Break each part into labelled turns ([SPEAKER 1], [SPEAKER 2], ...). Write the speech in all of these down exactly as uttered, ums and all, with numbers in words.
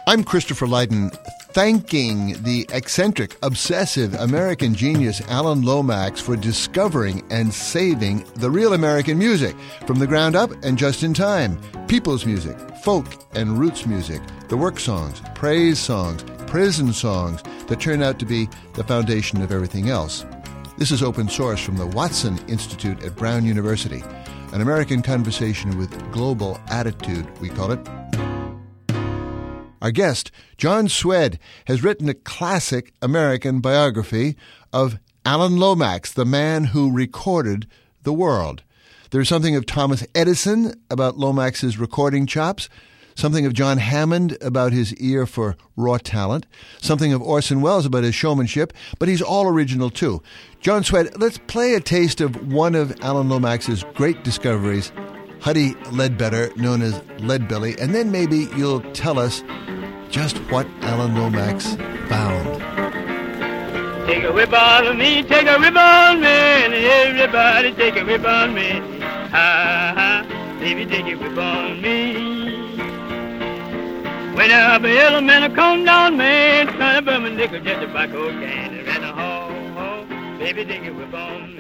[SPEAKER 1] I'm Christopher Lydon, thanking the eccentric, obsessive American genius Alan Lomax for discovering and saving the real American music from the ground up and just in time. People's music, folk and roots music, the work songs, praise songs, prison songs that turn out to be the foundation of everything else. This is Open Source from the Watson Institute at Brown University, an American conversation with global attitude, we call it. Our guest, John Swed, has written a classic American biography of Alan Lomax, the man who recorded the world. There's something of Thomas Edison about Lomax's recording chops, something of John Hammond about his ear for raw talent, something of Orson Welles about his showmanship, but he's all original too. John Swed, let's play a taste of one of Alan Lomax's great discoveries, Huddie Ledbetter, known as Leadbelly, and then maybe you'll tell us just what Alan Lomax found.
[SPEAKER 2] Take a whip on me, take a whip on me, and everybody take a whip on me. Ha ha, baby, take a whip on me. When a yellow man come down, man, trying to burn my nickel, just tobacco can, and a ho ho, baby, take a whip on me.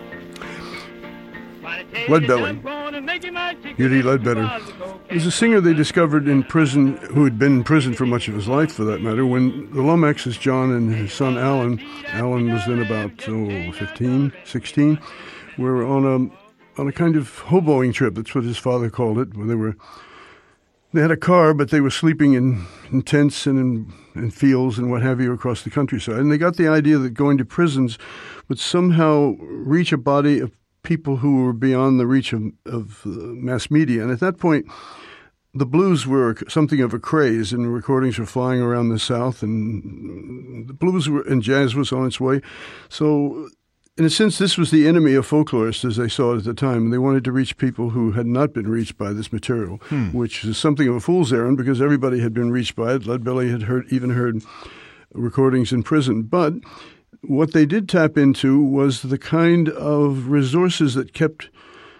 [SPEAKER 3] Leadbelly, Huddie Ledbetter, was a singer they discovered in prison, who had been in prison for much of his life, for that matter, when the Lomaxes, John and his son Alan, Alan was then about oh, fifteen, sixteen, were on a on a kind of hoboing trip. That's what his father called it, where they were They had a car, but they were sleeping in, in tents and in, in fields and what have you across the countryside. And they got the idea that going to prisons would somehow reach a body of people who were beyond the reach of, of uh, mass media. And at that point, the blues were something of a craze, and recordings were flying around the South, and the blues were, and jazz was on its way. So in a sense, this was the enemy of folklorists, as they saw it at the time. They wanted to reach people who had not been reached by this material, hmm. which is something of a fool's errand because everybody had been reached by it. Leadbelly had heard, even heard recordings in prison. But what they did tap into was the kind of resources that kept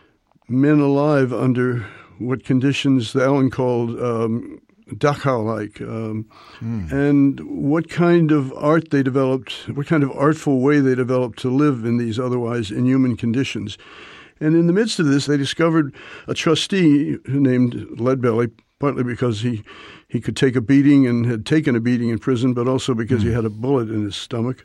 [SPEAKER 3] men alive under what conditions that Alan called um, Dachau-like, um, mm. and what kind of art they developed, what kind of artful way they developed to live in these otherwise inhuman conditions. And in the midst of this, they discovered a trustee named Leadbelly, partly because he, he could take a beating and had taken a beating in prison, but also because mm. he had a bullet in his stomach,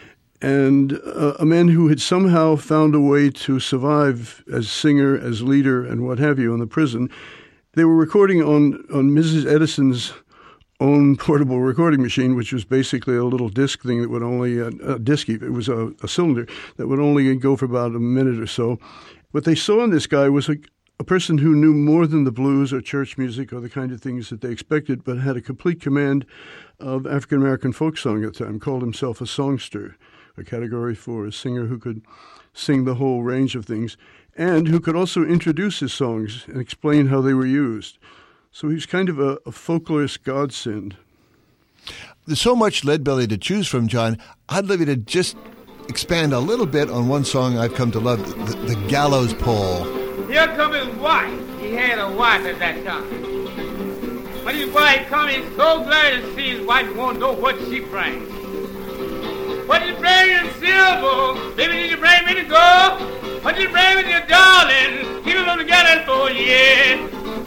[SPEAKER 3] and uh, a man who had somehow found a way to survive as singer, as leader, and what have you in the prison. They were recording on, on Missus Edison's own portable recording machine, which was basically a little disc thing that would only, uh, a disc, it was a, a cylinder that would only go for about a minute or so. What they saw in this guy was a, a person who knew more than the blues or church music or the kind of things that they expected, but had a complete command of African-American folk song at the time, called himself a songster, a category for a singer who could sing the whole range of things, and who could also introduce his songs and explain how they were used. So he's kind of a, a folklorist godsend.
[SPEAKER 1] There's so much Leadbelly to choose from, John. I'd love you to just expand a little bit on one song I've come to love, the, the Gallows Pole.
[SPEAKER 2] Here come his wife. He had a wife at that time. When his wife come, he's so glad to see his wife. He won't know what she brings. What did you bring in silver? Baby, did you bring me to gold? What did you bring with your darling? Keep it on the gallows pole, yeah.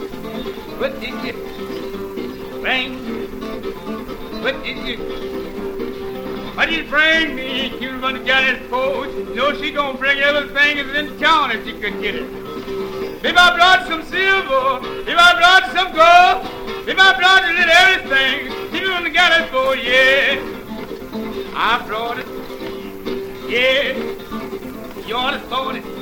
[SPEAKER 2] What did you bring? What did you? What did you bring me? Keep it on the gallows pole. You know she gonna bring everything that's in town if she could get it. Baby, I brought some silver. Baby, I brought some gold. Baby, I brought a little everything. Keep it on the gallows pole, yeah. I brought it, yeah, you ought to throw it.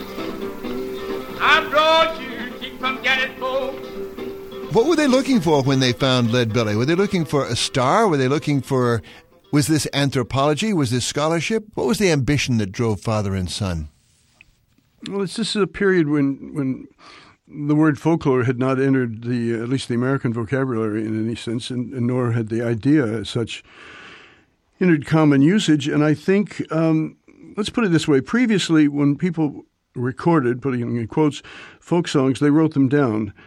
[SPEAKER 2] I brought you, keep from getting full.
[SPEAKER 1] What were they looking for when they found Leadbelly? Were they looking for a star? Were they looking for, was this anthropology? Was this scholarship? What was the ambition that drove father and son?
[SPEAKER 3] Well, it's just a period when when the word folklore had not entered the, at least the American vocabulary in any sense, and, and nor had the idea as such entered common usage. And I think, um, let's put it this way, previously when people recorded, putting in quotes, folk songs, they wrote them down.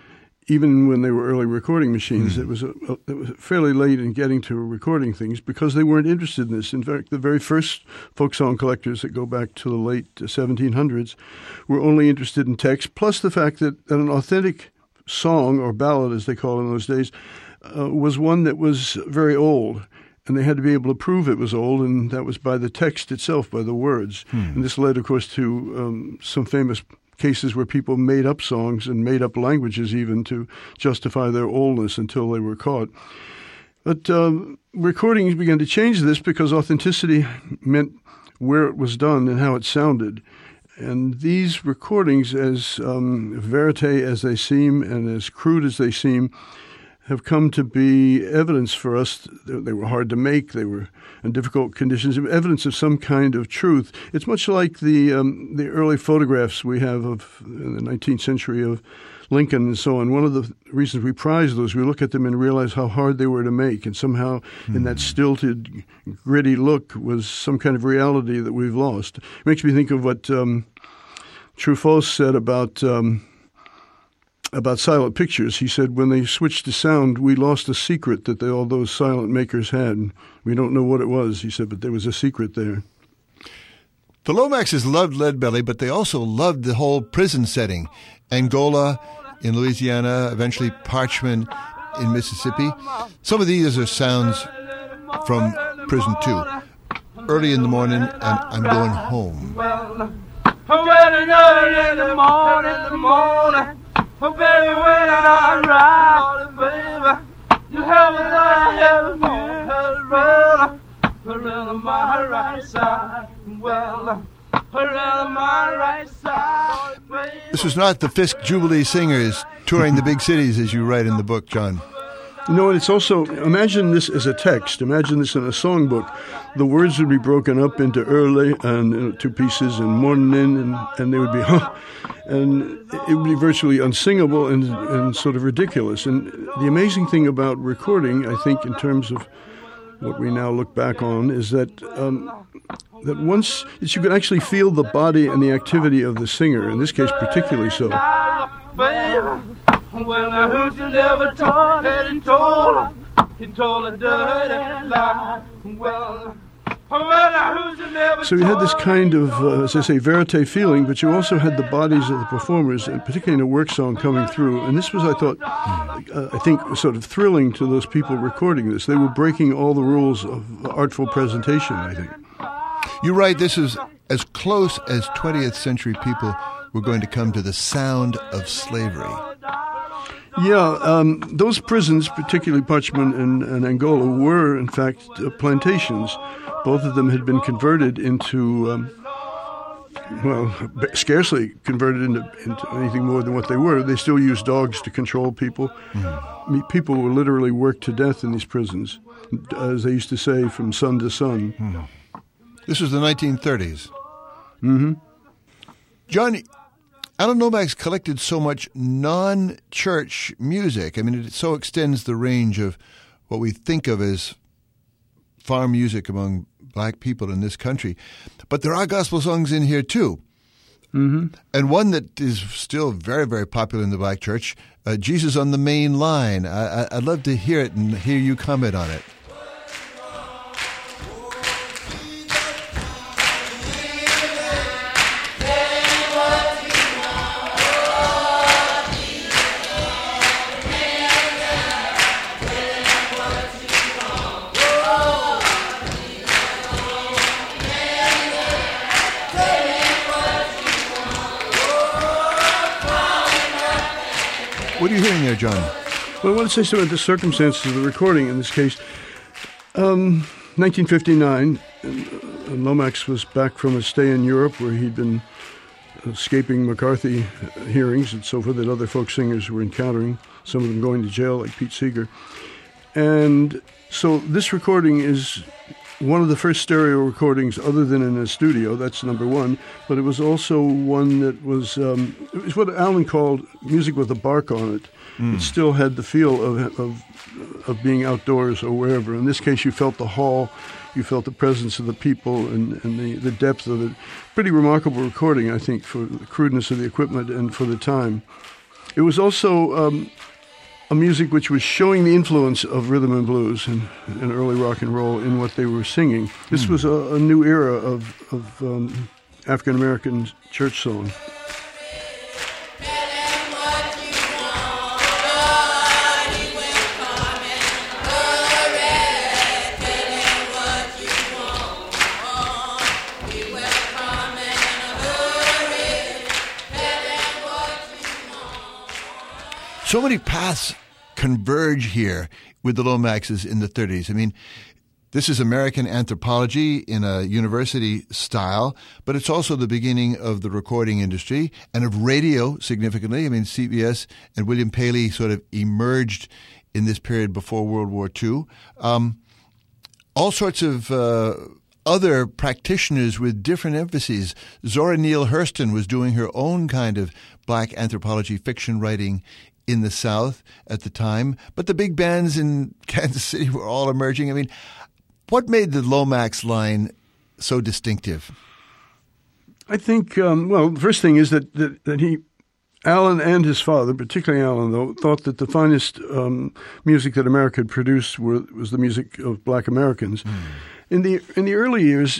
[SPEAKER 3] even when they were early recording machines, mm. it was a, a, it was fairly late in getting to recording things because they weren't interested in this. In fact, the very first folk song collectors that go back to the late seventeen hundreds were only interested in text, plus the fact that, that an authentic song, or ballad as they call it in those days, uh, was one that was very old. And they had to be able to prove it was old, and that was by the text itself, by the words. Hmm. And this led, of course, to um, some famous cases where people made up songs and made up languages even to justify their oldness until they were caught. But um, recordings began to change this because authenticity meant where it was done and how it sounded. And these recordings, as um, verite as they seem and as crude as they seem, have come to be evidence for us. They were hard to make. They were in difficult conditions. Evidence of some kind of truth. It's much like the um, the early photographs we have of in the nineteenth century of Lincoln and so on. One of the reasons we prize those, we look at them and realize how hard they were to make, and somehow mm. in that stilted, gritty look was some kind of reality that we've lost. It makes me think of what um, Truffaut said about. Um, About silent pictures. He said, when they switched to sound, we lost a secret that they, all those silent makers had. We don't know what it was, he said, but there was a secret there.
[SPEAKER 1] The Lomaxes loved Leadbelly, but they also loved the whole prison setting. Angola in Louisiana, eventually Parchman in Mississippi. Some of these are sounds from prison, too. Early in the morning, and I'm going home.
[SPEAKER 2] Early in the morning, the morning. Oh, baby, when I ride, baby, you have a light, have a good brother, around my right side, well, around my right side, baby.
[SPEAKER 1] This was not the Fisk Jubilee Singers touring the big cities, as you write in the book, John.
[SPEAKER 3] No, and it's also, imagine this as a text. Imagine this in a songbook. The words would be broken up into early and you know, two pieces and morning, and, and they would be, huh, and it would be virtually unsingable and, and sort of ridiculous. And the amazing thing about recording, I think, in terms of what we now look back on, is that um, that once that you could actually feel the body and the activity of the singer, in this case particularly so.
[SPEAKER 2] Well, now who's you never told it and told her, he told her dirty lie. Well, well, now who's you never
[SPEAKER 3] so you had this kind of, uh, as I say, verite feeling, but you also had the bodies of the performers, and particularly in a work song coming through. And this was, I thought, uh, I think, sort of thrilling to those people recording this. They were breaking all the rules of artful presentation, I think.
[SPEAKER 1] You write this is as close as twentieth century people were going to come to the sound of slavery.
[SPEAKER 3] Yeah, um, those prisons, particularly Parchman and, and Angola, were, in fact, uh, plantations. Both of them had been converted into, um, well, scarcely converted into, into anything more than what they were. They still used dogs to control people. Mm-hmm. I mean, people were literally worked to death in these prisons, as they used to say, from sun to sun.
[SPEAKER 1] Mm-hmm. This was the nineteen thirties.
[SPEAKER 3] Mm-hmm.
[SPEAKER 1] John, Alan Lomax collected so much non-church music. I mean, it so extends the range of what we think of as farm music among black people in this country. But there are gospel songs in here, too.
[SPEAKER 3] Mm-hmm.
[SPEAKER 1] And one that is still very, very popular in the black church, uh, Jesus on the Main Line. I, I, I'd love to hear it and hear you comment on it. What are you hearing there, John?
[SPEAKER 3] Well, I want to say something about the circumstances of the recording in this case. Um, nineteen fifty-nine, and Lomax was back from a stay in Europe where he'd been escaping McCarthy hearings and so forth that other folk singers were encountering, some of them going to jail, like Pete Seeger. And so this recording is one of the first stereo recordings other than in a studio. That's number one. But it was also one that was, um, it was what Alan called music with a bark on it. Mm. It still had the feel of, of of being outdoors or wherever. In this case, you felt the hall, you felt the presence of the people and, and the, the depth of it. Pretty remarkable recording, I think, for the crudeness of the equipment and for the time. It was also um, a music which was showing the influence of rhythm and blues and, and early rock and roll in what they were singing. This mm. was a, a new era of, of um, African-American church song.
[SPEAKER 1] So many paths converge here with the Lomaxes in the thirties. I mean, this is American anthropology in a university style, but it's also the beginning of the recording industry and of radio significantly. I mean, C B S and William Paley sort of emerged in this period before World War Two. Um, all sorts of uh, other practitioners with different emphases. Zora Neale Hurston was doing her own kind of black anthropology fiction writing in the South at the time, but the big bands in Kansas City were all emerging. I mean, what made the Lomax line so distinctive?
[SPEAKER 3] I think, um, well, the first thing is that, that, that he, Alan and his father, particularly Alan, though, thought that the finest um, music that America had produced were, was the music of black Americans. Mm. In the in the early years,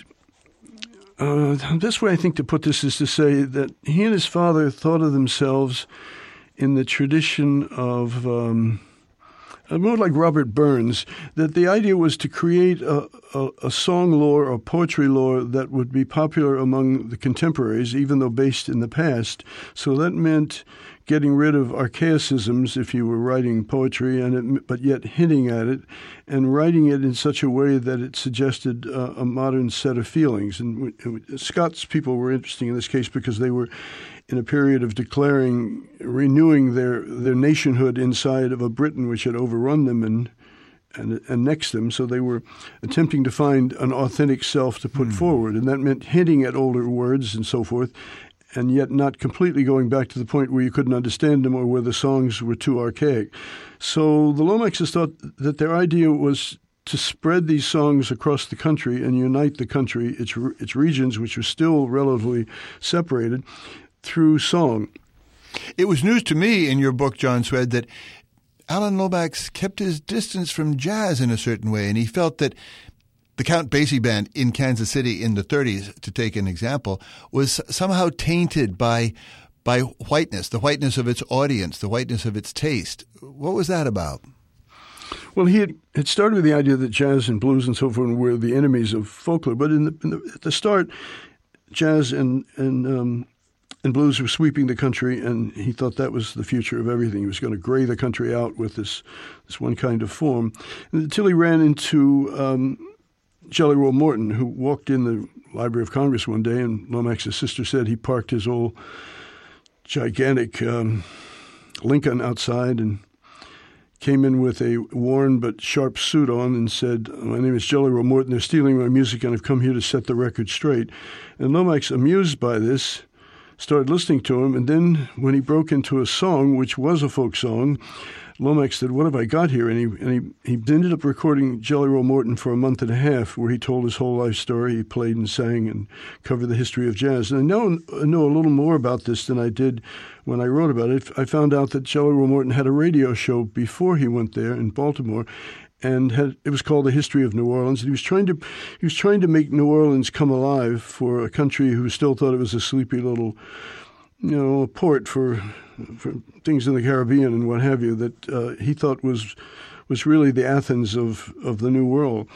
[SPEAKER 3] uh, the best way I think to put this is to say that he and his father thought of themselves in the tradition of, um, more like Robert Burns, that the idea was to create a, a, a song lore or poetry lore that would be popular among the contemporaries, even though based in the past. So that meant getting rid of archaicisms if you were writing poetry, and it, but yet hinting at it, and writing it in such a way that it suggested uh, a modern set of feelings. And w- Scots people were interesting in this case because they were in a period of declaring, renewing their, their nationhood inside of a Britain which had overrun them and, and annexed them. So they were attempting to find an authentic self to put mm. forward. And that meant hinting at older words and so forth, and yet not completely going back to the point where you couldn't understand them or where the songs were too archaic. So the Lomaxes thought that their idea was to spread these songs across the country and unite the country, its, its regions, which were still relatively separated, through song.
[SPEAKER 1] It was news to me in your book, John Swed, that Alan Lomax kept his distance from jazz in a certain way, and he felt that the Count Basie Band in Kansas City in the thirties, to take an example, was somehow tainted by by whiteness, the whiteness of its audience, the whiteness of its taste. What was that about?
[SPEAKER 3] Well, he had, had started with the idea that jazz and blues and so forth were the enemies of folklore, but in the, in the, at the start, jazz and and um, And blues were sweeping the country, and he thought that was the future of everything. He was going to gray the country out with this this one kind of form. Until he ran into um, Jelly Roll Morton, who walked in the Library of Congress one day, and Lomax's sister said he parked his old gigantic um, Lincoln outside and came in with a worn but sharp suit on and said, "My name is Jelly Roll Morton. They're stealing my music, and I've come here to set the record straight." And Lomax, amused by this, started listening to him, and then when he broke into a song, which was a folk song, Lomax said, "What have I got here?" And he and he, he ended up recording Jelly Roll Morton for a month and a half, where he told his whole life story. He played and sang and covered the history of jazz. And I know, I know a little more about this than I did when I wrote about it. I found out that Jelly Roll Morton had a radio show before he went there in Baltimore, and had, it was called The History of New Orleans. And he was trying to he was trying to make New Orleans come alive for a country who still thought it was a sleepy little, you know, port for for things in the Caribbean and what have you, that uh, he thought was was really the Athens of, of the New World.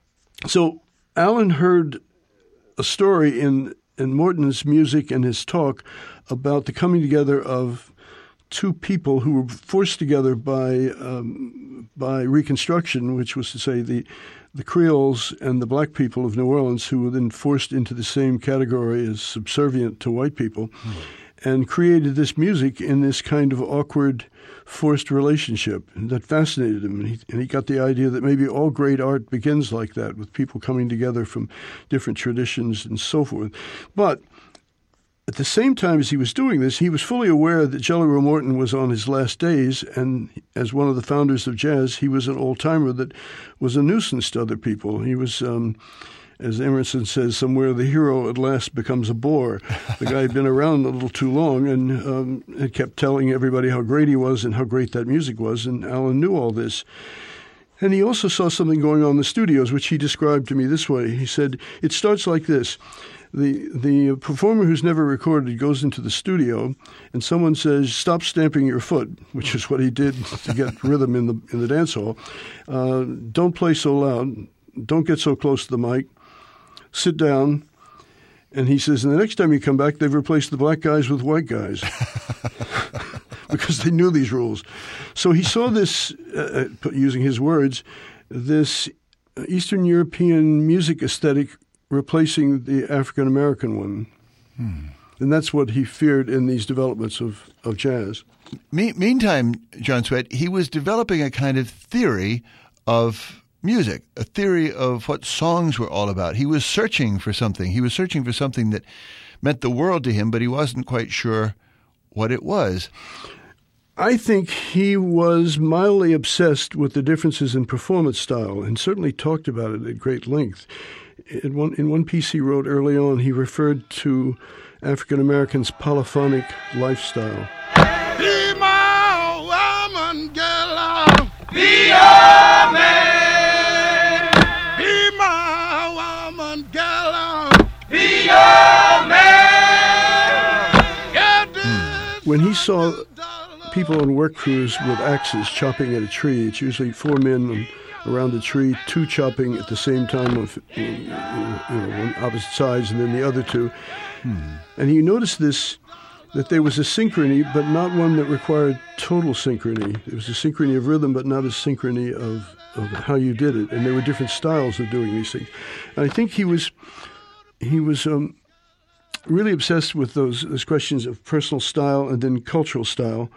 [SPEAKER 3] So Alan heard a story in, in Morton's music and his talk about the coming together of two people who were forced together by um, by Reconstruction, which was to say the the Creoles and the black people of New Orleans, who were then forced into the same category as subservient to white people, mm-hmm. and created this music in this kind of awkward, forced relationship. And that fascinated him. And he, and he got the idea that maybe all great art begins like that, with people coming together from different traditions and so forth. But at the same time as he was doing this, he was fully aware that Jelly Roll Morton was on his last days, and as one of the founders of jazz, he was an old-timer that was a nuisance to other people. He was, um, as Emerson says somewhere, the hero at last becomes a bore. The guy had been around a little too long and um, had kept telling everybody how great he was and how great that music was, and Alan knew all this. And he also saw something going on in the studios, which he described to me this way. He said, it starts like this. The the performer who's never recorded goes into the studio, and someone says, "Stop stamping your foot," which is what he did to get rhythm in the in the dance hall. Uh, don't play so loud. Don't get so close to the mic. Sit down. And he says, and the next time you come back, they've replaced the black guys with white guys. Because they knew these rules. So he saw this, uh, using his words, this Eastern European music aesthetic replacing the African-American one. Hmm. And that's what he feared in these developments of, of jazz.
[SPEAKER 1] Me- meantime, John Swett, he was developing a kind of theory of music, a theory of what songs were all about. He was searching for something. He was searching for something that meant the world to him, but he wasn't quite sure what it was.
[SPEAKER 3] I think he was mildly obsessed with the differences in performance style and certainly talked about it at great length. In one, in one piece he wrote early on, he referred to African Americans' polyphonic lifestyle.
[SPEAKER 4] Be my woman, girl.
[SPEAKER 2] Be a man.
[SPEAKER 4] Be my woman, girl.
[SPEAKER 2] Be a man.
[SPEAKER 3] When he saw people on work crews with axes chopping at a tree, it's usually four men around the tree, two chopping at the same time on, you know, on opposite sides, and then the other two. Hmm. And he noticed this, that there was a synchrony, but not one that required total synchrony. There was a synchrony of rhythm, but not a synchrony of, of how you did it. And there were different styles of doing these things. And I think he was he was um, really obsessed with those, those questions of personal style and then cultural style.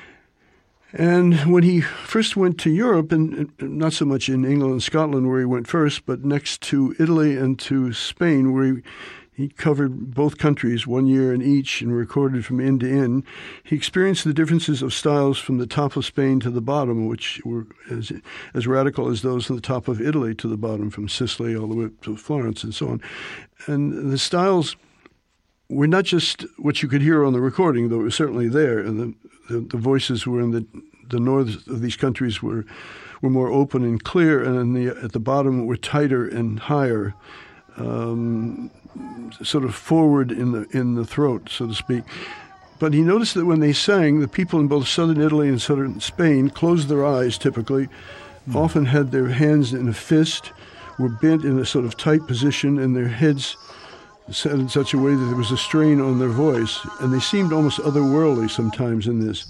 [SPEAKER 3] And when he first went to Europe, and not so much in England and Scotland where he went first, but next to Italy and to Spain where he, he covered both countries one year in each and recorded from end to end, he experienced the differences of styles from the top of Spain to the bottom, which were as, as radical as those on the top of Italy to the bottom, from Sicily all the way up to Florence and so on. And the styles were not just what you could hear on the recording, though it was certainly there, and the The, the voices were in the the north of these countries were were more open and clear, and in the, at the bottom were tighter and higher, um, sort of forward in the in the throat, so to speak. But he noticed that when they sang, the people in both southern Italy and southern Spain closed their eyes typically, mm. often had their hands in a fist, were bent in a sort of tight position, and their heads said in such a way that there was a strain on their voice, and they seemed almost otherworldly sometimes in this.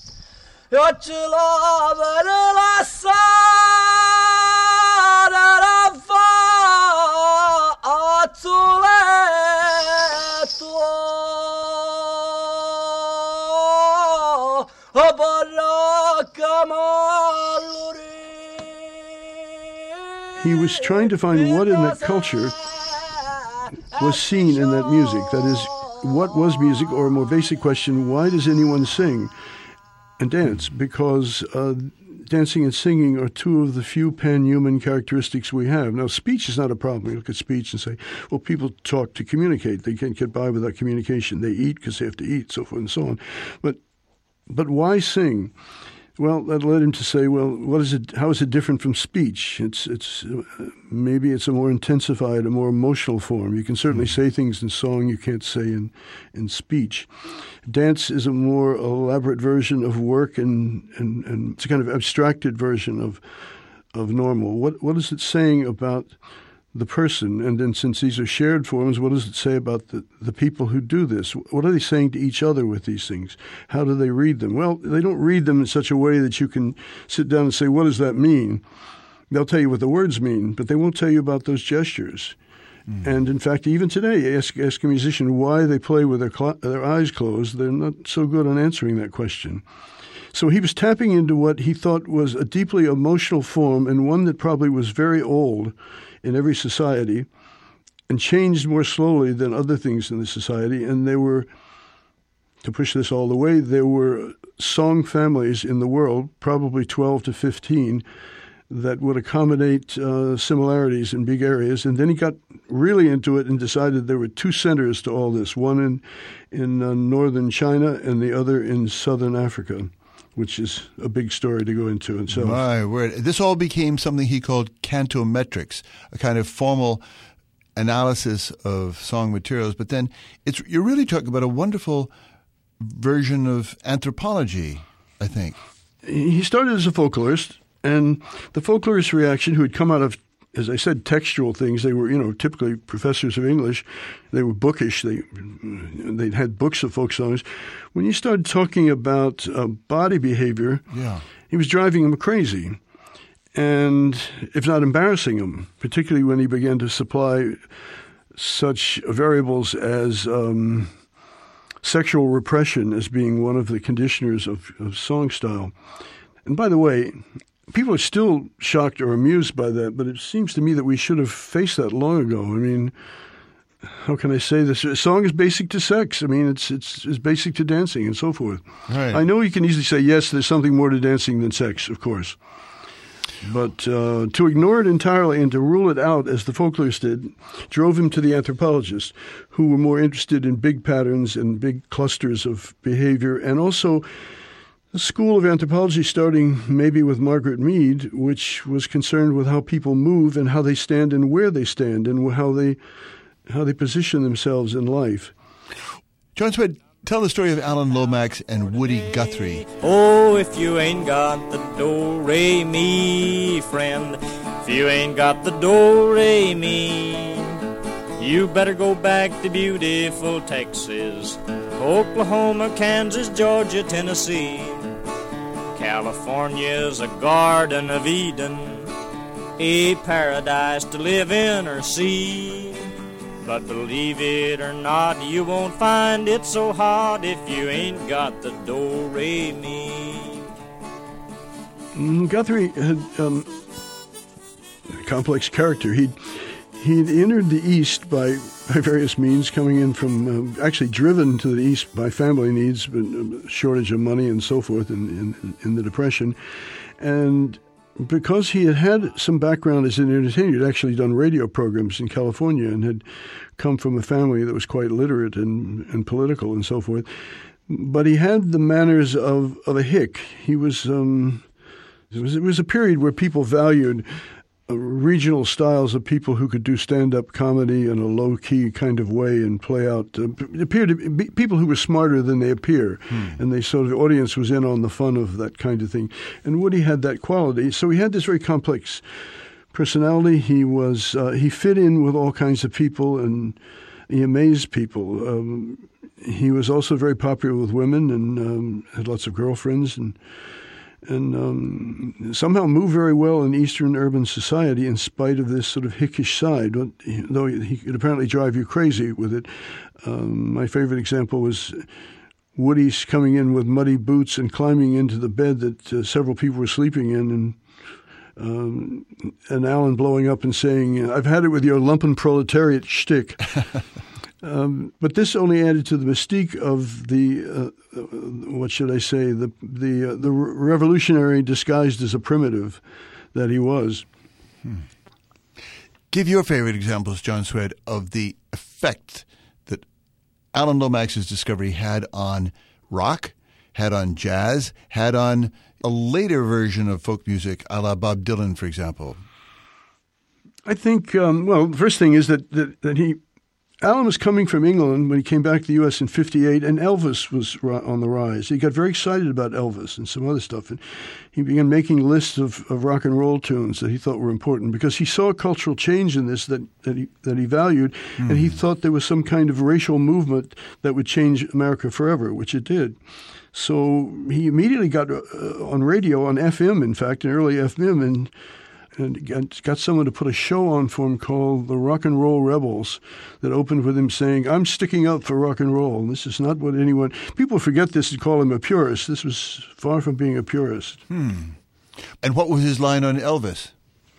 [SPEAKER 3] He was trying to find what in that culture was seen in that music. That is, what was music? Or a more basic question, why does anyone sing and dance? Because uh, dancing and singing are two of the few pan-human characteristics we have. Now, speech is not a problem. You look at speech and say, well, people talk to communicate. They can't get by without communication. They eat because they have to eat, so forth and so on. But, but why sing? Well, that led him to say, well, what is it? How is it different from speech? It's it's uh, maybe it's a more intensified, a more emotional form. You can certainly say things in song you can't say in in speech. Dance is a more elaborate version of work, and, and, and it's a kind of abstracted version of of normal. What what is it saying about the person? And then, since these are shared forms, what does it say about the, the people who do this? What are they saying to each other with these things? How do they read them? Well, they don't read them in such a way that you can sit down and say, what does that mean? They'll tell you what the words mean, but they won't tell you about those gestures. Mm. And in fact, even today, ask, ask a musician why they play with their, cl- their eyes closed. They're not so good on answering that question. So he was tapping into what he thought was a deeply emotional form, and one that probably was very old in every society and changed more slowly than other things in the society. And there were, to push this all the way, there were song families in the world, probably twelve to fifteen, that would accommodate uh, similarities in big areas. And then he got really into it and decided there were two centers to all this, one in, in uh, northern China and the other in southern Africa, which is a big story to go into itself.
[SPEAKER 1] My word. This all became something he called cantometrics, a kind of formal analysis of song materials. But then it's you're really talking about a wonderful version of anthropology, I think.
[SPEAKER 3] He started as a folklorist, and the folklorist reaction, who had come out of, as I said, textual things, they were, you know, typically professors of English. They were bookish. They, they'd had books of folk songs. When you started talking about uh, body behavior,
[SPEAKER 1] yeah.
[SPEAKER 3] he was driving them crazy, and if not embarrassing them, particularly when he began to supply such variables as um, sexual repression as being one of the conditioners of, of song style. And by the way, people are still shocked or amused by that, but it seems to me that we should have faced that long ago. I mean, how can I say this? A song is basic to sex. I mean, it's it's, it's basic to dancing and so forth.
[SPEAKER 1] Right.
[SPEAKER 3] I know you can easily say, yes, there's something more to dancing than sex, of course. But uh, to ignore it entirely and to rule it out, as the folklorists did, drove him to the anthropologists, who were more interested in big patterns and big clusters of behavior, and also a school of anthropology starting maybe with Margaret Mead, which was concerned with how people move and how they stand and where they stand and how they how they position themselves in life.
[SPEAKER 1] John Swed, tell the story of Alan Lomax and Woody Guthrie.
[SPEAKER 5] Oh, if you ain't got the do-re-mi, friend, if you ain't got the do-re-mi, you better go back to beautiful Texas, Oklahoma, Kansas, Georgia, Tennessee. California's a garden of Eden, a paradise to live in or see. But believe it or not, you won't find it so hot if you ain't got the do-re-mi.
[SPEAKER 3] Guthrie had um, a complex character. He'd, he'd entered the East by, by various means, coming in from, uh, actually driven to the East by family needs, but a shortage of money and so forth in, in, in the Depression. And because he had had some background as an entertainer, he'd actually done radio programs in California and had come from a family that was quite literate and, and political and so forth. But he had the manners of, of a hick. He was, um, it was, it was a period where people valued uh, regional styles of people who could do stand-up comedy in a low-key kind of way and play out. Uh, it appeared to be people who were smarter than they appear, hmm. and they sort of the audience was in on the fun of that kind of thing. And Woody had that quality, so he had this very complex personality. He was uh, he fit in with all kinds of people, and he amazed people. Um, he was also very popular with women and um, had lots of girlfriends, and. and um, somehow moved very well in Eastern urban society in spite of this sort of hickish side, though he could apparently drive you crazy with it. Um, my favorite example was Woody's coming in with muddy boots and climbing into the bed that uh, several people were sleeping in, and um, and Alan blowing up and saying, "I've had it with your lumpen proletariat shtick." Um, but this only added to the mystique of the, uh, uh, what should I say, the the uh, the revolutionary disguised as a primitive that he was.
[SPEAKER 1] Hmm. Give your favorite examples, John Swed, of the effect that Alan Lomax's discovery had on rock, had on jazz, had on a later version of folk music, a la Bob Dylan, for example.
[SPEAKER 3] I think, um, well, the first thing is that, that, that he... Alan was coming from England when he came back to the U S in fifty-eight, and Elvis was on the rise. He got very excited about Elvis and some other stuff, and he began making lists of, of rock and roll tunes that he thought were important because he saw a cultural change in this that, that, he, that he valued, mm. and he thought there was some kind of racial movement that would change America forever, which it did. So he immediately got uh, on radio, on F M, in fact, an early F M, and and got, got someone to put a show on for him called The Rock and Roll Rebels that opened with him saying, "I'm sticking up for rock and roll. This is not what anyone..." People forget this and call him a purist. This was far from being a purist.
[SPEAKER 1] Hmm. And what was his line on Elvis?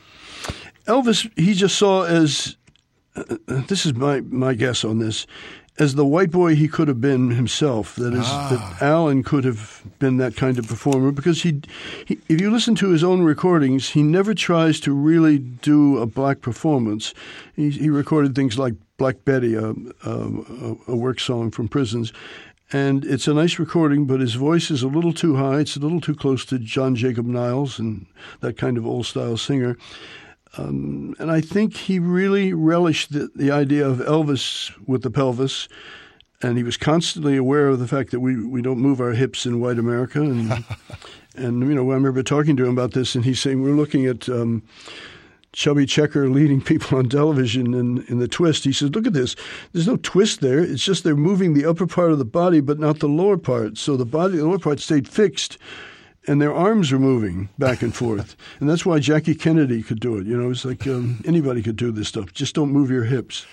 [SPEAKER 3] Elvis, he just saw as, uh, this is my, my guess on this, as the white boy he could have been himself. That is,
[SPEAKER 1] Ah.
[SPEAKER 3] that Alan could have been that kind of performer because he, he, if you listen to his own recordings, he never tries to really do a black performance. He, he recorded things like Black Betty, a, a, a work song from Prisons. And it's a nice recording, but his voice is a little too high. It's a little too close to John Jacob Niles and that kind of old-style singer. Um, and I think he really relished the, the idea of Elvis with the pelvis, and he was constantly aware of the fact that we, we don't move our hips in white America. And, and you know, I remember talking to him about this, and he's saying, we're looking at um, Chubby Checker leading people on television in, in the twist. He says, look at this. There's no twist there. It's just they're moving the upper part of the body, but not the lower part. So the body, the lower part stayed fixed. And their arms were moving back and forth. And that's why Jackie Kennedy could do it. You know, it's like um, anybody could do this stuff. Just don't move your hips.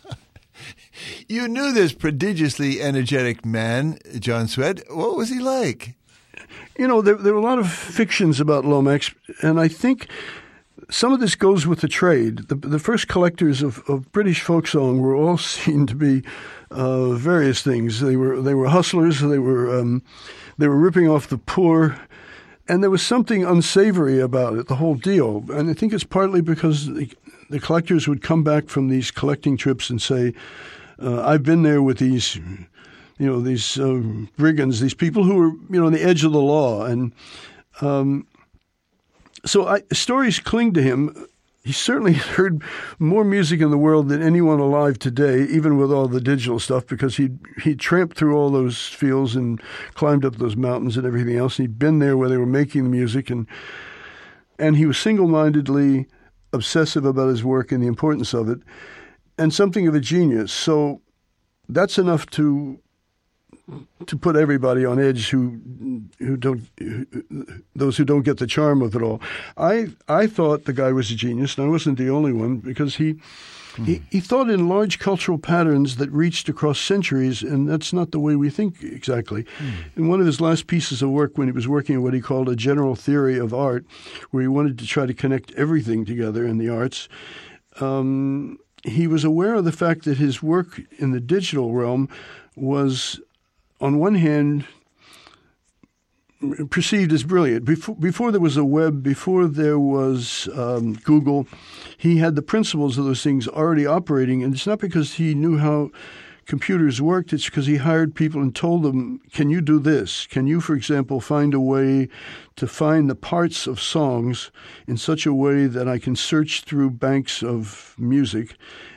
[SPEAKER 1] You knew this prodigiously energetic man, John Swett. What was he like?
[SPEAKER 3] You know, there, there were a lot of fictions about Lomax, and I think some of this goes with the trade. The, the first collectors of, of British folk song were all seen to be uh, various things. They were they were hustlers. They were um, they were ripping off the poor. And there was something unsavory about it, the whole deal. And I think it's partly because the, the collectors would come back from these collecting trips and say, uh, I've been there with these, you know, these uh, brigands, these people who were, you know, on the edge of the law. And um, so I, stories cling to him. He certainly heard more music in the world than anyone alive today, even with all the digital stuff, because he he tramped through all those fields and climbed up those mountains and everything else. He'd been there where they were making the music, and and he was single-mindedly obsessive about his work and the importance of it, and something of a genius. So that's enough to to put everybody on edge who who don't who, those who don't get the charm of it all. I I thought the guy was a genius, and I wasn't the only one, because he mm. he, he thought in large cultural patterns that reached across centuries, and that's not the way we think exactly. Mm. In one of his last pieces of work, when he was working on what he called a general theory of art, where he wanted to try to connect everything together in the arts, um, he was aware of the fact that his work in the digital realm was, on one hand, perceived as brilliant. Before, before there was a web, before there was um, Google, he had the principles of those things already operating. And it's not because he knew how computers worked. It's because he hired people and told them, can you do this? Can you, for example, find a way to find the parts of songs in such a way that I can search through banks of music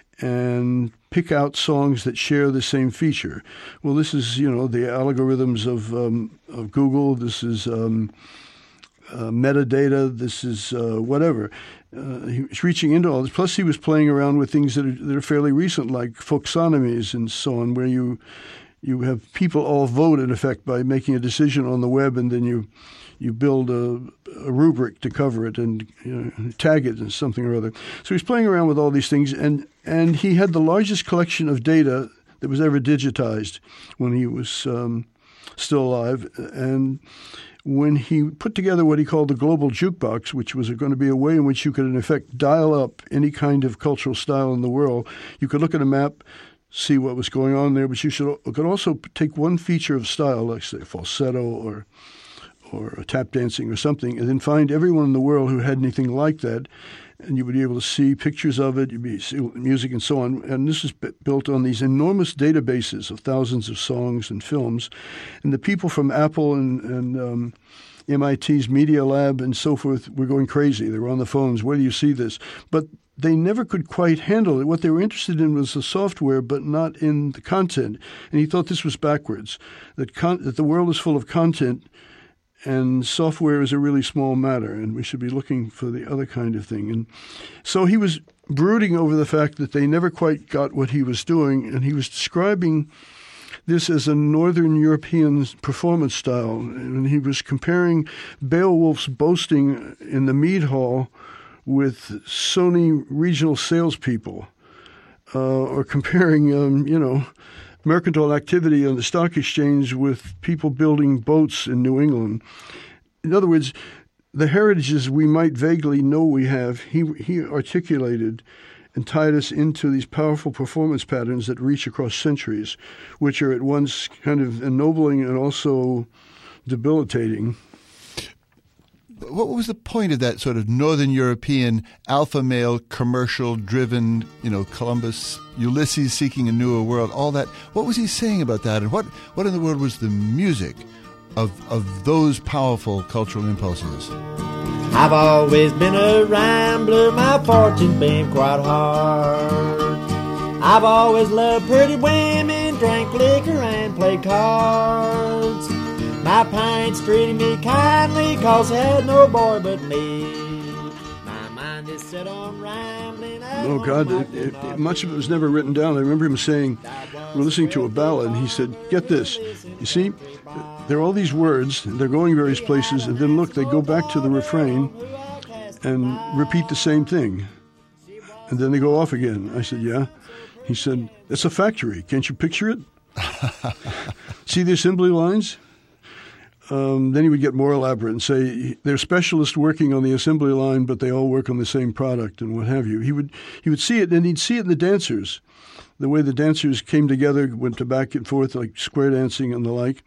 [SPEAKER 3] and pick out songs that share the same feature? Well, this is, you know, the algorithms of um, of Google. This is um, uh, metadata. This is uh, whatever. Uh, he was reaching into all this. Plus, he was playing around with things that are, that are fairly recent, like folksonomies and so on, where you you have people all vote, in effect, by making a decision on the web, and then you you build a, a rubric to cover it and, you know, tag it in something or other. So he's playing around with all these things, and, and he had the largest collection of data that was ever digitized when he was um, still alive. And when he put together what he called the global jukebox, which was going to be a way in which you could, in effect, dial up any kind of cultural style in the world, you could look at a map, see what was going on there, but you should could also take one feature of style, like, say, falsetto or or tap dancing or something, and then find everyone in the world who had anything like that, and you would be able to see pictures of it, you'd be see music and so on. And this is b- built on these enormous databases of thousands of songs and films. And the people from Apple and, and um, M I T's Media Lab and so forth were going crazy. They were on the phones. Where do you see this? But they never could quite handle it. What they were interested in was the software, but not in the content. And he thought this was backwards, that, con- that the world is full of content, and software is a really small matter, and we should be looking for the other kind of thing. And so he was brooding over the fact that they never quite got what he was doing, and he was describing this as a Northern European performance style. And he was comparing Beowulf's boasting in the Mead Hall with Sony regional salespeople, uh, or comparing, um, you know, mercantile activity on the stock exchange with people building boats in New England. In other words, the heritages we might vaguely know we have, he he articulated, and tied us into these powerful performance patterns that reach across centuries, which are at once kind of ennobling and also debilitating.
[SPEAKER 1] What was the point of that sort of Northern European alpha male, commercial-driven, you know, Columbus, Ulysses seeking a newer world, all that? What was he saying about that? And what, what in the world was the music of of those powerful cultural impulses?
[SPEAKER 5] I've always been a rambler, my fortune's been quite hard. I've always loved pretty women, drank liquor and played cards. My parents treated me kindly, cause I had no boy but me. My mind is set on rambling.
[SPEAKER 3] Oh, God, it, it, much of it was never written down. I remember him saying, we're listening to a ballad, and he said, get this, you see, there are all these words, they're going various places, and then look, they go back to the refrain and repeat the same thing. And then they go off again. I said, yeah. He said, it's a factory. Can't you picture it? See the assembly lines? Um, then he would get more elaborate and say they're specialists working on the assembly line, but they all work on the same product and what have you. He would he would see it, and he'd see it in the dancers, the way the dancers came together, went to back and forth like square dancing and the like.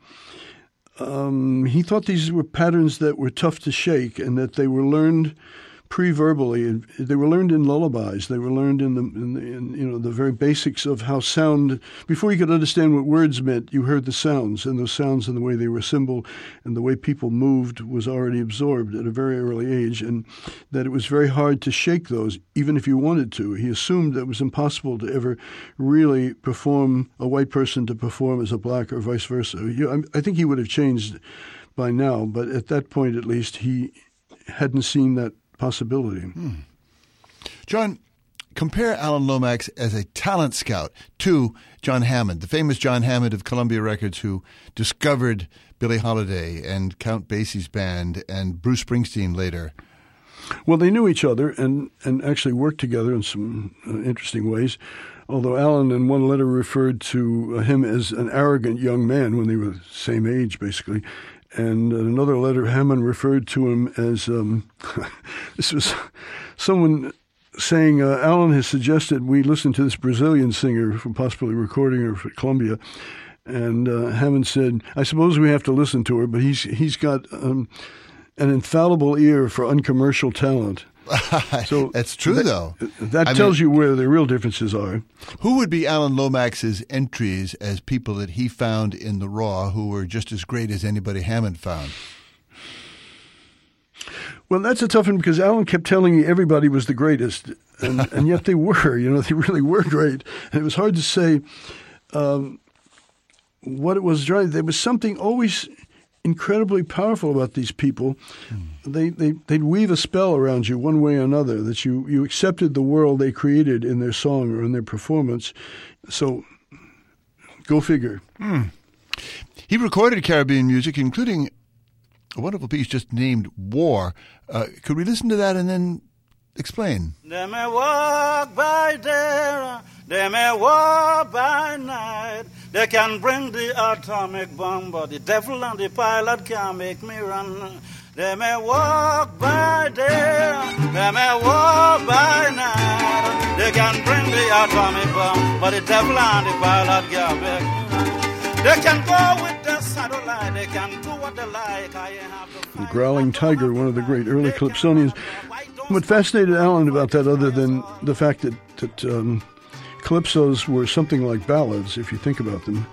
[SPEAKER 3] Um, he thought these were patterns that were tough to shake and that they were learned pre-verbally. They were learned in lullabies. They were learned in the, in the in, you know, the very basics of how sound. Before you could understand what words meant, you heard the sounds, and those sounds and the way they were assembled and the way people moved was already absorbed at a very early age, and that it was very hard to shake those, even if you wanted to. He assumed that it was impossible to ever really perform, a white person to perform as a black or vice versa. You, I, I think he would have changed by now, but at that point at least he hadn't seen that possibility. Hmm.
[SPEAKER 1] John, compare Alan Lomax as a talent scout to John Hammond, the famous John Hammond of Columbia Records, who discovered Billie Holiday and Count Basie's band and Bruce Springsteen later.
[SPEAKER 3] Well, they knew each other and, and actually worked together in some uh, interesting ways, although Alan in one letter referred to uh, him as an arrogant young man when they were the same age, basically. And in another letter, Hammond referred to him as, um, this was someone saying, uh, Alan has suggested we listen to this Brazilian singer from possibly recording her for Columbia. And uh, Hammond said, I suppose we have to listen to her, but he's he's got um, an infallible ear for uncommercial talent.
[SPEAKER 1] So that's true,
[SPEAKER 3] that,
[SPEAKER 1] though.
[SPEAKER 3] That
[SPEAKER 1] I
[SPEAKER 3] tells
[SPEAKER 1] mean,
[SPEAKER 3] you where the real differences are.
[SPEAKER 1] Who would be Alan Lomax's entries as people that he found in the raw who were just as great as anybody Hammond found?
[SPEAKER 3] Well, that's a tough one because Alan kept telling me everybody was the greatest, and, and yet they were. You know, they really were great. And it was hard to say um, what it was. There was something always incredibly powerful about these people. Mm. They, they, they'd weave a spell around you one way or another, that you, you accepted the world they created in their song or in their performance. So go figure.
[SPEAKER 1] Mm. He recorded Caribbean music, including a wonderful piece just named War. Uh, could we listen to that and then explain?
[SPEAKER 6] They may walk by day, they may walk by night. They can bring the atomic bomb, but the devil and the pilot can't make me run. They may walk by day, they may walk by night. They can bring the atomic bomb, but the devil and the pilot can't make me run. They can go with the satellite, they can do what they like. I have to
[SPEAKER 3] the Growling Tiger, one of the great early Calypsonians. What fascinated Alan about that, other than the fact that, that um, calypsos were something like ballads, if you think about them,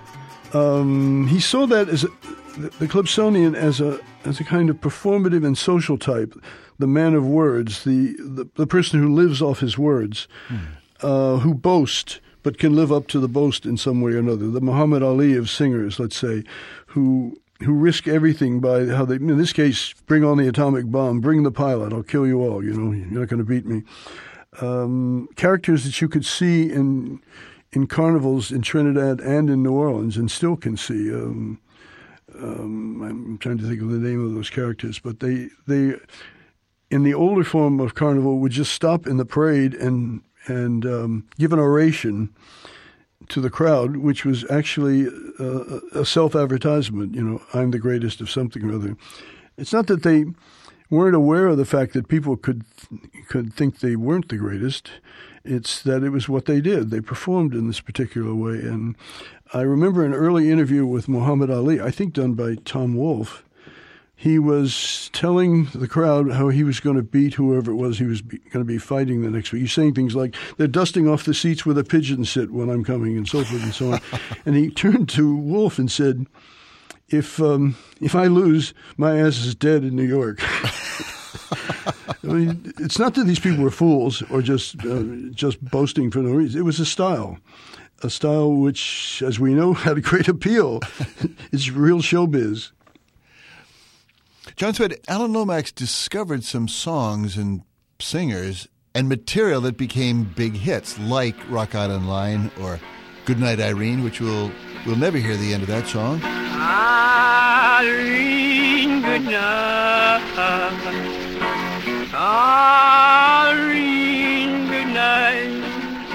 [SPEAKER 3] um, he saw that as a, the, the Calypsonian as a as a kind of performative and social type, the man of words, the the, the person who lives off his words, hmm. uh, who boasts but can live up to the boast in some way or another. The Muhammad Ali of singers, let's say, who who risk everything by how they, in this case, bring on the atomic bomb, bring the pilot, I'll kill you all, you know, you're not going to beat me. Um, characters that you could see in in carnivals in Trinidad and in New Orleans and still can see. Um, um, I'm trying to think of the name of those characters, but they, they in the older form of carnival, would just stop in the parade and, and um, give an oration to the crowd, which was actually uh, a self-advertisement. You know, I'm the greatest of something or other. It's not that they weren't aware of the fact that people could could think they weren't the greatest. It's that it was what they did. They performed in this particular way. And I remember an early interview with Muhammad Ali, I think done by Tom Wolfe. He was telling the crowd how he was going to beat whoever it was he was be, going to be fighting the next week. He's saying things like, they're dusting off the seats where the pigeons sit when I'm coming, and so forth and so on. And he turned to Wolfe and said, if um, if I lose, my ass is dead in New York. I mean, it's not that these people were fools or just uh, just boasting for no reason. It was a style, a style which, as we know, had a great appeal. It's real showbiz.
[SPEAKER 1] John Swed, Alan Lomax discovered some songs and singers and material that became big hits, like Rock Island Line or Goodnight Irene, which we'll we'll never hear the end of that song.
[SPEAKER 2] Irene, good night. Irene, good night.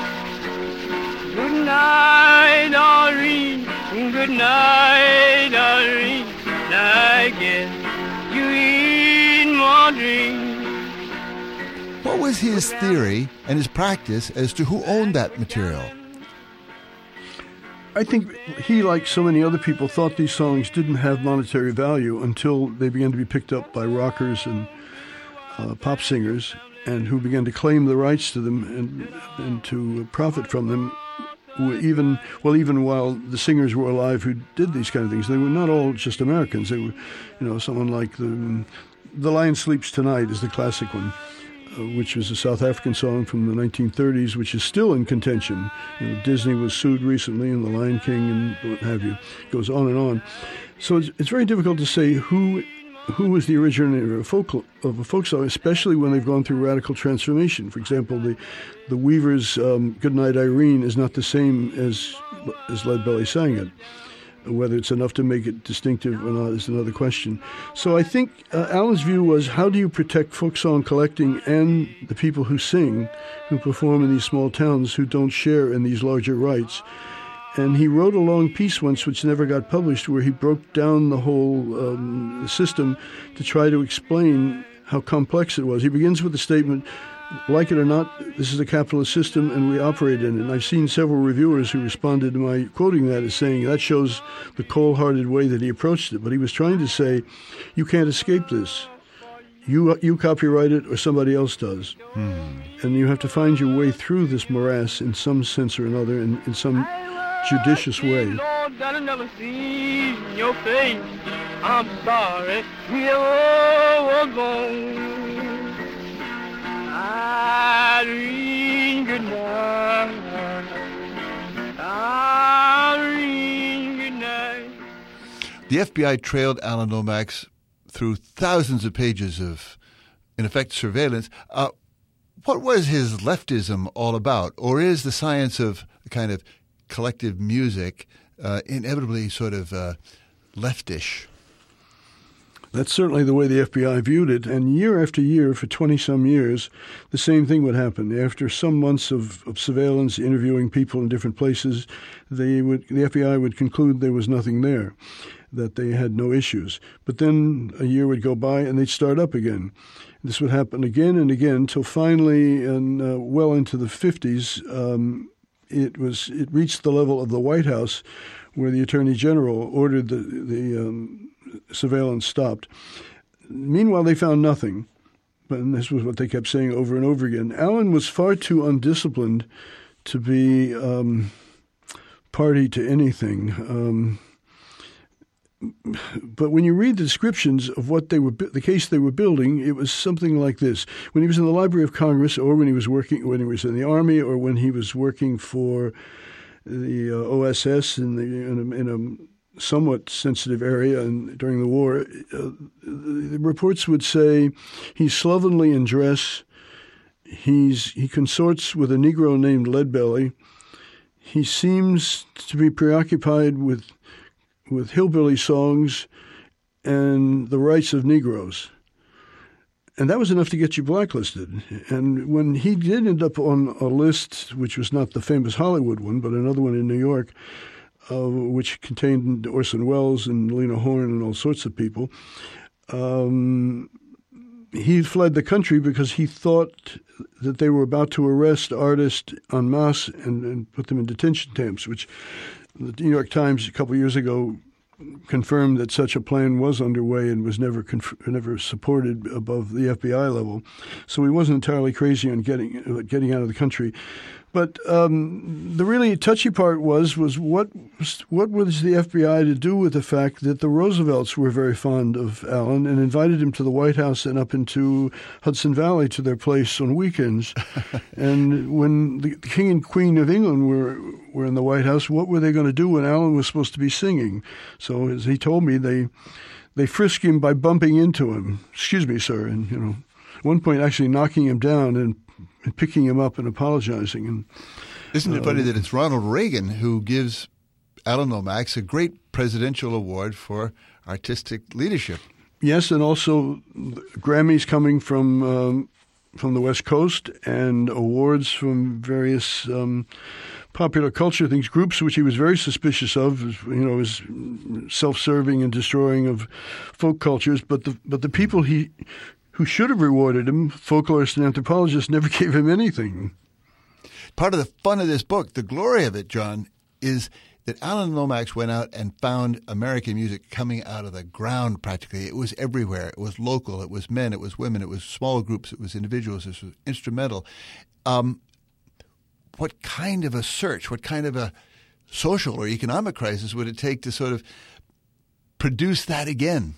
[SPEAKER 2] Good night, Irene. Good night, Irene. I guess you in my dream.
[SPEAKER 1] What was his theory and his practice as to who owned that material?
[SPEAKER 3] I think he, like so many other people, thought these songs didn't have monetary value until they began to be picked up by rockers and uh, pop singers, and who began to claim the rights to them and and to profit from them. Even well, even while the singers were alive who did these kind of things, they were not all just Americans. They were, you know, someone like the "The Lion Sleeps Tonight" is the classic one, uh, which was a South African song from the nineteen thirties, which is still in contention. You know, Disney was sued recently, and The Lion King, and what have you, it goes on and on. So it's, it's very difficult to say who who was the originator of folk of a folk song, especially when they've gone through radical transformation. For example, the the Weavers' um, "Goodnight Irene" is not the same as as Lead Belly sang it. Whether it's enough to make it distinctive or not is another question. So I think uh, Alan's view was, how do you protect folk song collecting and the people who sing, who perform in these small towns, who don't share in these larger rights? And he wrote a long piece once, which never got published, where he broke down the whole um, system to try to explain how complex it was. He begins with the statement, like it or not, this is a capitalist system and we operate in it. And I've seen several reviewers who responded to my quoting that as saying that shows the cold-hearted way that he approached it. But he was trying to say, you can't escape this. You you copyright it or somebody else does. Hmm. And you have to find your way through this morass in some sense or another, in, in some judicious way.
[SPEAKER 2] Lord, that I never seen your face. I'm sorry we ever was born. Irene, good night. Irene, good night.
[SPEAKER 1] The F B I trailed Alan Lomax through thousands of pages of, in effect, surveillance. Uh, what was his leftism all about? Or is the science of kind of collective music uh, inevitably sort of uh, leftish?
[SPEAKER 3] That's certainly the way the F B I viewed it. And year after year, for twenty-some years, the same thing would happen. After some months of, of surveillance, interviewing people in different places, they would, the F B I would conclude there was nothing there, that they had no issues. But then a year would go by and they'd start up again. This would happen again and again until finally, in, uh, well into the fifties, um, it was it reached the level of the White House, where the Attorney General ordered the, the um, surveillance stopped. Meanwhile, they found nothing. But this was what they kept saying over and over again. Alan was far too undisciplined to be um, party to anything. Um, but when you read the descriptions of what they were, the case they were building, it was something like this. When he was in the Library of Congress, or when he was working, when he was in the Army, or when he was working for the uh, O S S in, the, in, a, in a somewhat sensitive area and during the war, uh, the reports would say he's slovenly in dress, he's he consorts with a Negro named Leadbelly, he seems to be preoccupied with with hillbilly songs and the rights of Negroes. And that was enough to get you blacklisted. And when he did end up on a list, which was not the famous Hollywood one, but another one in New York, Uh, which contained Orson Welles and Lena Horne and all sorts of people. Um, he fled the country because he thought that they were about to arrest artists en masse and, and put them in detention camps, which the New York Times a couple of years ago confirmed that such a plan was underway and was never conf- never supported above the F B I level. So he wasn't entirely crazy on getting uh, getting out of the country. But um, the really touchy part was was what what was the F B I to do with the fact that the Roosevelts were very fond of Allen and invited him to the White House and up into Hudson Valley to their place on weekends. And when the King and Queen of England were were in the White House, what were they going to do when Allen was supposed to be singing? So as he told me, they they frisked him by bumping into him. Excuse me, sir, and you know, at one point actually knocking him down and. and picking him up and apologizing. And
[SPEAKER 1] isn't it uh, funny that it's Ronald Reagan who gives Alan Lomax a great presidential award for artistic leadership?
[SPEAKER 3] Yes, and also Grammys coming from um, from the West Coast and awards from various um, popular culture things, groups which he was very suspicious of, you know, his self-serving and destroying of folk cultures. But the but the people he who should have rewarded him, folklorists and anthropologists, never gave him anything.
[SPEAKER 1] Part of the fun of this book, the glory of it, John, is that Alan Lomax went out and found American music coming out of the ground practically. It was everywhere. It was local. It was men. It was women. It was small groups. It was individuals. It was instrumental. Um, what kind of a search, what kind of a social or economic crisis would it take to sort of produce that again?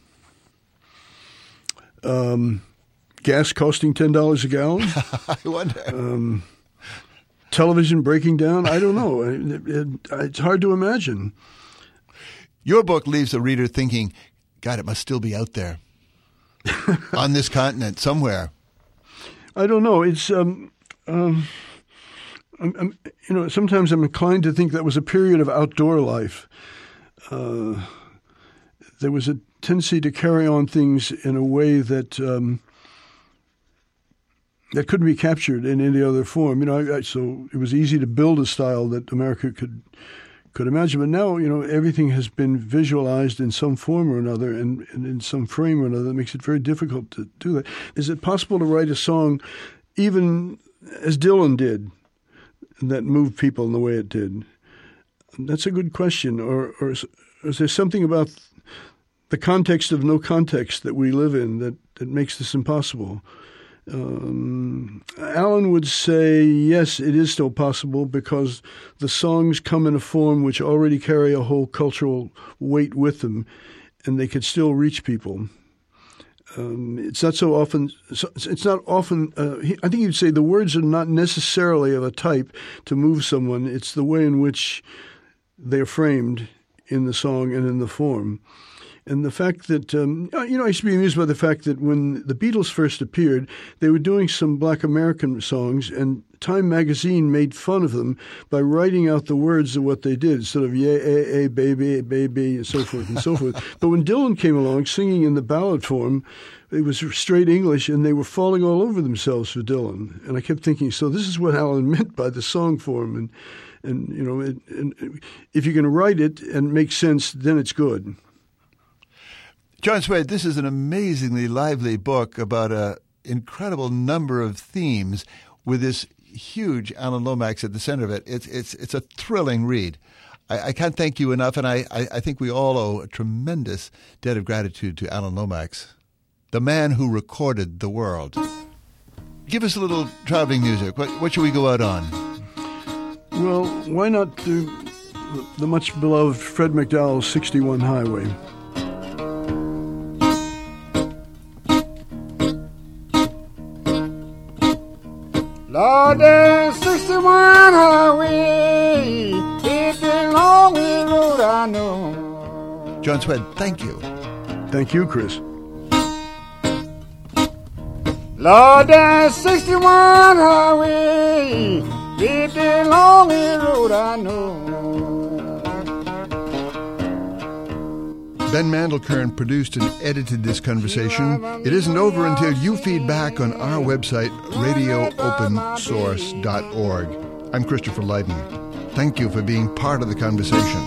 [SPEAKER 3] Um, gas costing ten dollars a gallon?
[SPEAKER 1] I wonder.
[SPEAKER 3] Um, television breaking down? I don't know. It, it, it's hard to imagine.
[SPEAKER 1] Your book leaves the reader thinking, God, it must still be out there on this continent somewhere.
[SPEAKER 3] I don't know. It's, um, um, I'm, I'm, you know, sometimes I'm inclined to think that was a period of outdoor life. Uh, there was a tendency to carry on things in a way that um, that couldn't be captured in any other form. You know, I, I, so it was easy to build a style that America could could imagine. But now, you know, everything has been visualized in some form or another, and, and in some frame or another. That makes it very difficult to do that. Is it possible to write a song, even as Dylan did, that moved people in the way it did? That's a good question. Or, or is, is there something about the context of no context that we live in that, that makes this impossible? Um, Alan would say, yes, it is still possible because the songs come in a form which already carry a whole cultural weight with them, and they could still reach people. Um, it's not so often, it's not often, uh, he, I think you'd say the words are not necessarily of a type to move someone. It's the way in which they're framed in the song and in the form. And the fact that, um, you know, I used to be amused by the fact that when the Beatles first appeared, they were doing some Black American songs, and Time magazine made fun of them by writing out the words of what they did, sort of, yeah, a, a, baby, baby, and so forth and so forth. But when Dylan came along singing in the ballad form, it was straight English, and they were falling all over themselves for Dylan. And I kept thinking, so this is what Alan meant by the song form. And, and you know, it, and if you can write it and make sense, then it's good.
[SPEAKER 1] John Swade, this is an amazingly lively book about an incredible number of themes with this huge Alan Lomax at the center of it. It's it's it's a thrilling read. I, I can't thank you enough, and I, I, I think we all owe a tremendous debt of gratitude to Alan Lomax, the man who recorded the world. Give us a little traveling music. What, what should we go out on?
[SPEAKER 3] Well, why not do the, the much-beloved Fred McDowell's sixty-one Highway?
[SPEAKER 4] Lord, there's sixty-one highway, it's the longest road I know.
[SPEAKER 1] John Swade, thank you.
[SPEAKER 3] Thank you, Chris.
[SPEAKER 4] Lord, there's sixty-one highway, it's the longest road I know.
[SPEAKER 1] Ben Mandelkern produced and edited this conversation. It isn't over until you feed back on our website, radio open source dot org. I'm Christopher Lydon. Thank you for being part of the conversation.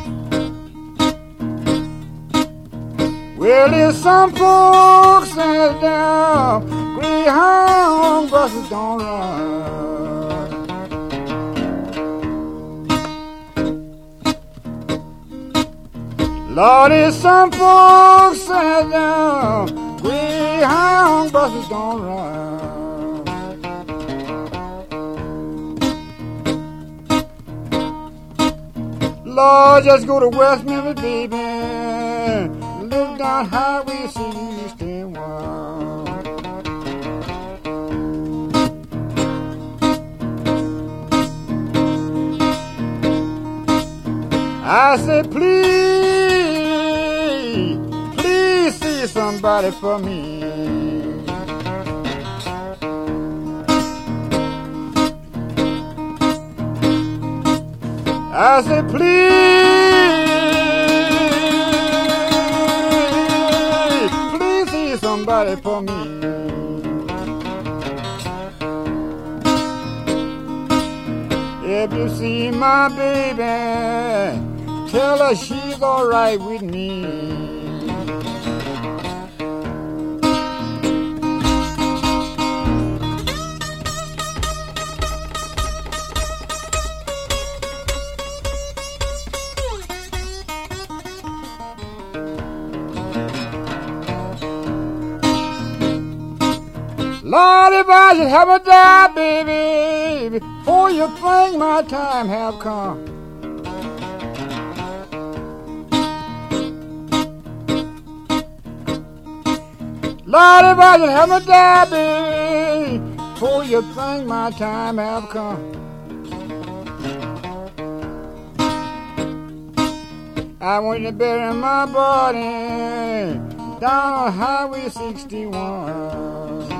[SPEAKER 4] Well, there's some folks that down Greyhound buses don't run. Lordy, some folks said down, Greyhound buses don't run. Lord, just go to West Memphis, baby, look down Highway sixty-one. I said, please, please see somebody for me. I said, please, please see somebody for me. If you see my baby, tell her she's all right with me. Lord, if I should have a die, baby, before you think my time have come. Lord, if I should have a die, baby, before you think my time have come. I want you to bury my body down on Highway sixty-one.